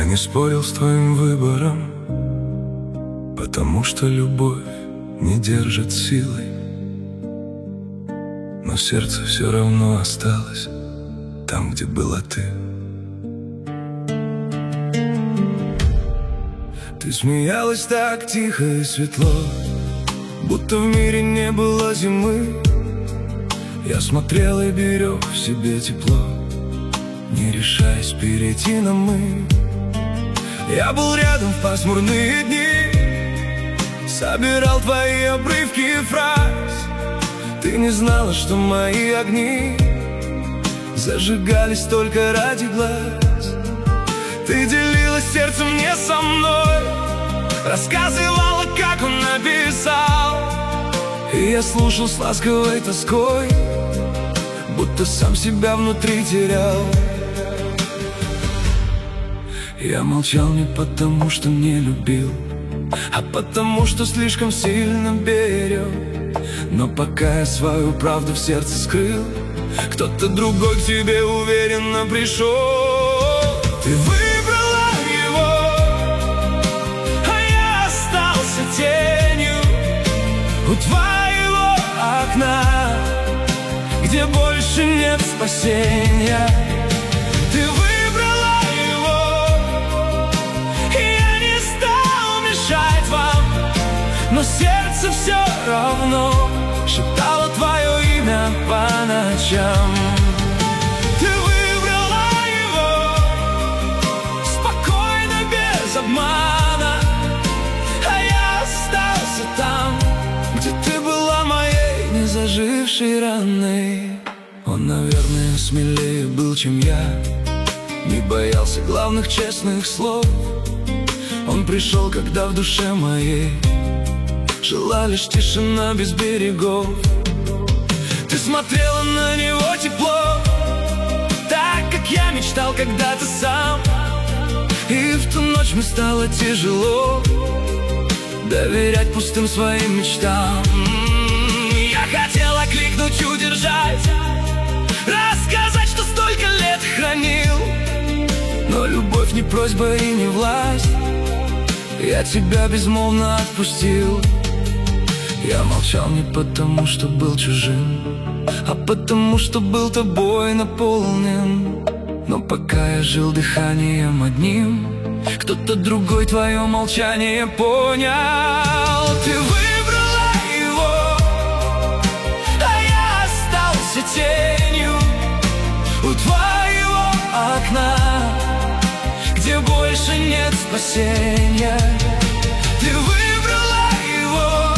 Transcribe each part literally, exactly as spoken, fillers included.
не спорил с твоим выбором, потому что любовь не держит силой. Но сердце все равно осталось там, где была ты. Ты смеялась так тихо и светло, будто в мире не было зимы. Я смотрел и берег в себе тепло, не решаясь перейти на «мы». Я был рядом в пасмурные дни, собирал твои обрывки фраз. Ты не знала, что мои огни зажигались только ради глаз. Ты делилась сердцем не со мной, рассказывала, как он написал. И я слушал с ласковой тоской, будто сам себя внутри терял. Я молчал не потому, что не любил, а потому, что слишком сильно берег. Но пока я свою правду в сердце скрыл, кто-то другой к тебе уверенно пришел. Ты выбрала его, а я остался тенью у твоего окна, где больше нет спасения. Ты выбрала его, и я не стал мешать вам, но сердце все равно шептало твое имя по ночам. Ты выбрала его спокойно, без обмана, а я остался там, где ты была моей незажившей раной. Он, наверное, смелее был, чем я, не боялся главных честных слов. Он пришел, когда в душе моей жила лишь тишина без берегов. Ты смотрела на него тепло, так, как я мечтал когда-то сам. И в ту ночь мне стало тяжело доверять пустым своим мечтам. Я хотел окликнуть, удержать, рассказать, что столько лет хранил. Но любовь не просьба и не власть, я тебя безмолвно отпустил. Я молчал не потому, что был чужим, а потому, что был тобой наполнен. Но пока я жил дыханием одним, кто-то другой твое молчание понял. Ты выбрала его, а я остался тенью у твоего окна, где больше нет спасения. Ты выбрала его,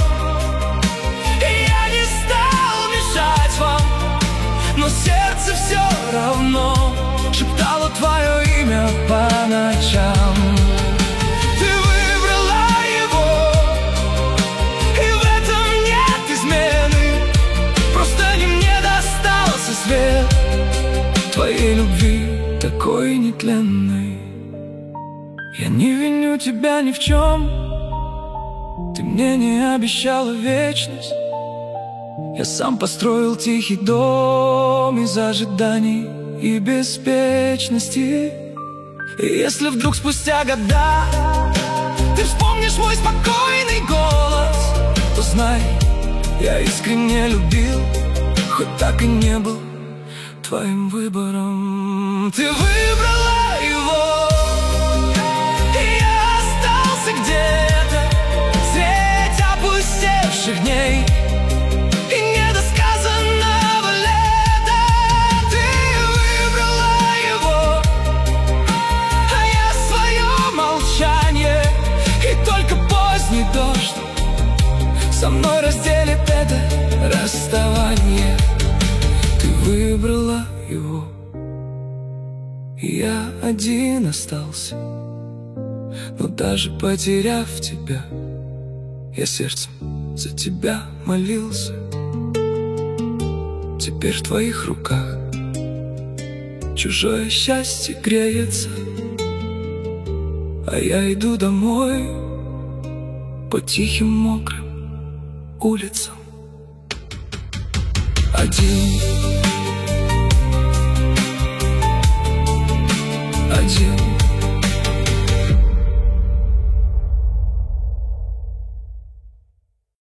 и я не стал мешать вам, но сердце все равно шептало твое имя по ночам. Ты выбрала его, и в этом нет измены, просто не мне достался свет твоей любви, такой нетленной. Я не виню тебя ни в чем, ты мне не обещала вечность. Я сам построил тихий дом из ожиданий и беспечности. И если вдруг спустя года ты вспомнишь мой спокойный голос, то знай, я искренне любил, хоть так и не был твоим выбором. Ты выбрала его, и я остался где-то средь опустевших дней и недосказанного лета. Ты выбрала его, а я свое молчание, и только поздний дождь со мной разделит это расставание. Ты выбрала его, и я один остался. Но даже потеряв тебя, я сердцем за тебя молился. Теперь в твоих руках чужое счастье греется, а я иду домой по тихим мокрым улицам. Один